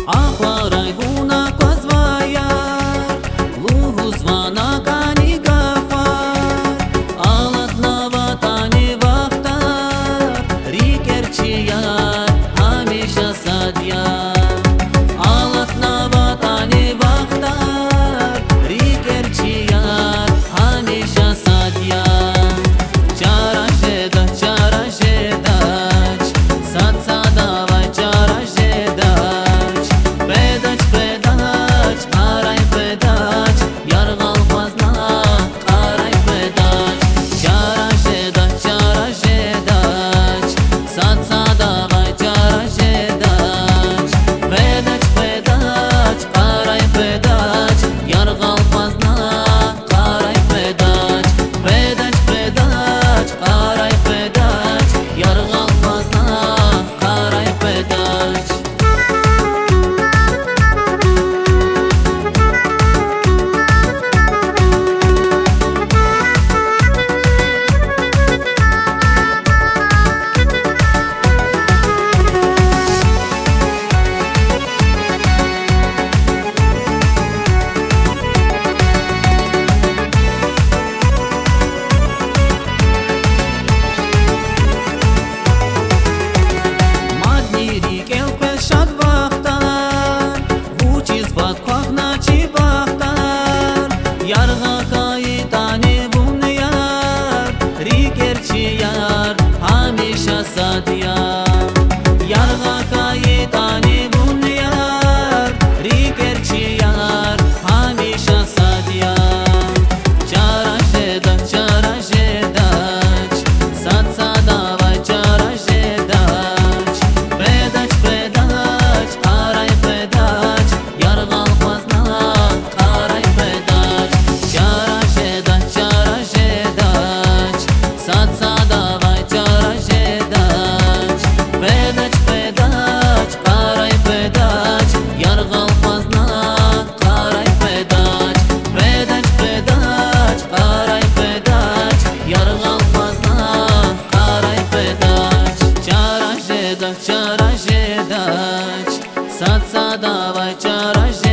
Ахварай гуна козвая, лугу звана кани гафар, алатнава тани вахтар, рикерчияр, хамиша садьяр. Алатнава тани вахтар, рикерчияр, хамиша садьяр. Чара жедач, садса давай чара жедач. Предач, предач, қарай предач, ярғал қазна, қарай предач. Чара жедач, садса давай чара жедач. Предач, предач, қарай предач, ярғал қазна, қарай предач. Предач, предач, қарай предач, ярғал қазна, қарай предач. Yarğa kayıtani bun yar, rikerçi yar, hamişa sadiyar. Yarğa kayıtani bun yar, rikerçi yar, hamişa sadiyar. Çara jedaç, satsa davay çara jedaç. Predaç, predaç, qaray predaç, yarğal qazna, qaray predaç. Чара жедач, садса давай чара жедач. Предач, предач, қарай предач, ярғал қазна, қарай предач. Предач, предач, қарай предач, ярғал қазна, қарай предач. Чара жедач, садса давай чара жедач.